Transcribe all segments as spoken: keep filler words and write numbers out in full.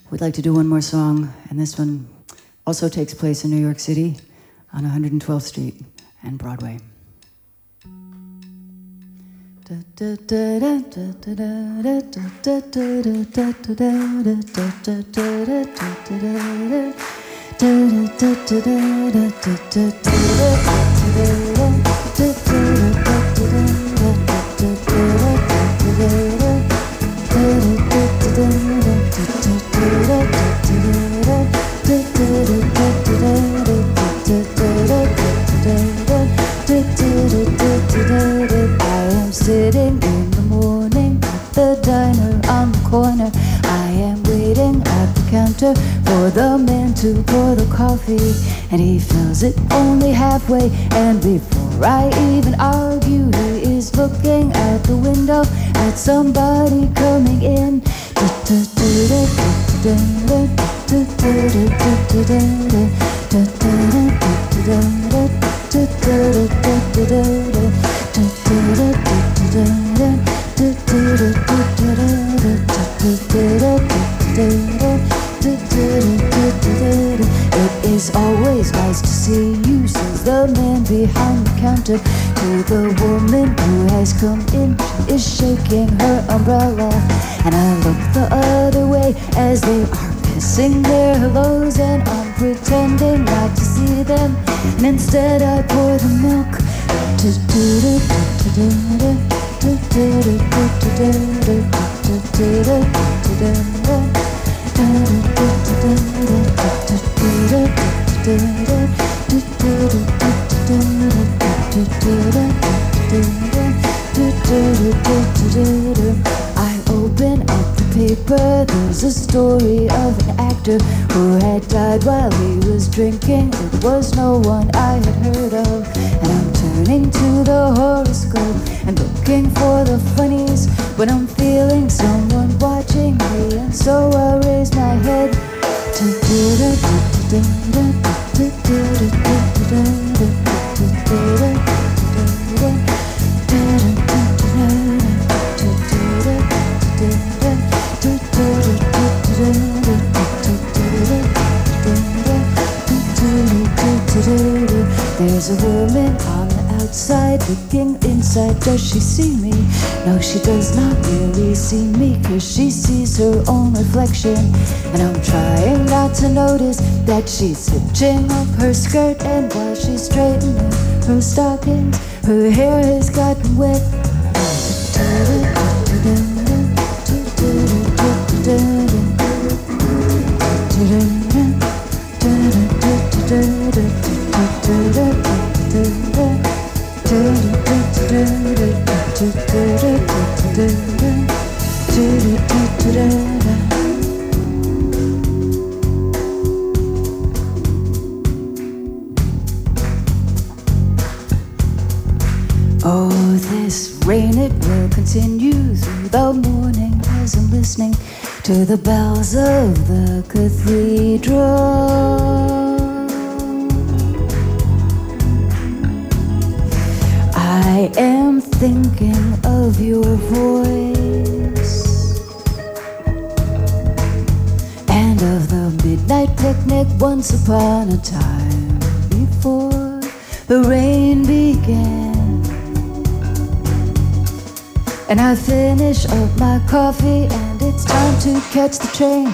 We'd like to do one more song, and this one also takes place in New York City on one hundred twelfth Street and Broadway. I am sitting in the morning at the diner on the corner. I am waiting at the counter for the man to pour the coffee, and he fills it only halfway. And before I even argue, he is looking out the window at somebody coming in. It is always nice to see you, says the man behind the counter to the woman who has come in. She is shaking her umbrella, and I look the other way as they are kissing their hellos, and I'm pretending not to see them, and instead I pour the milk. I open up the paper. There's a story of an actor who had died while he was drinking. It was no one I had heard of, and I'm turning to the horoscope and looking for the funnies when I'm feeling someone watching me, and so I raise my head. There's a woman on the outside looking inside. Does she see me? No, she does not really see me, 'cause she sees her own reflection. And I'm trying not to notice that she's hitching up her skirt, and while she's straightening her stockings, her hair has gotten wet. Oh, this rain, it will continue through the morning as I'm listening to the bells of the cathedral. I am thinking of your voice and of the midnight picnic once upon a time before the rain began. And I finish up my coffee, and it's time to catch the train.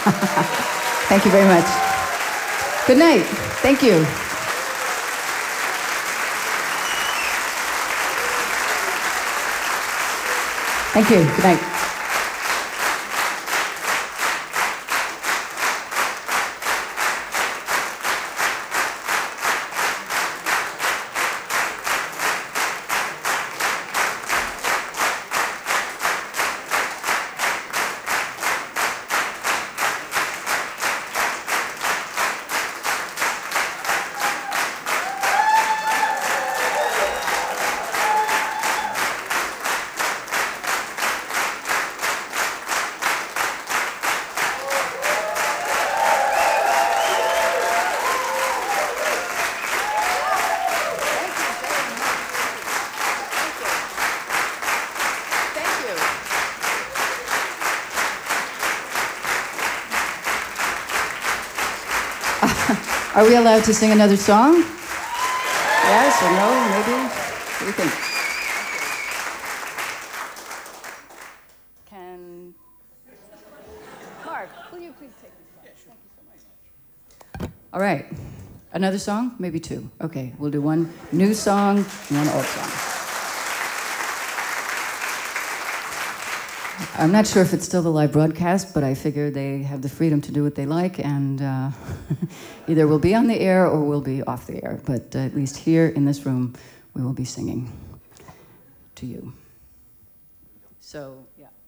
Thank you very much. Good night. Thank you. Thank you. Good night. Are we allowed to sing another song? Yes or no, maybe? What do you think? Can... Mark, will you please take this one? Yeah, sure. Thank you so much. All right. Another song? Maybe two. Okay, we'll do one new song and one old song. I'm not sure if it's still the live broadcast, but I figure they have the freedom to do what they like, and uh, either we'll be on the air or we'll be off the air. But uh, at least here in this room, we will be singing to you. So, yeah.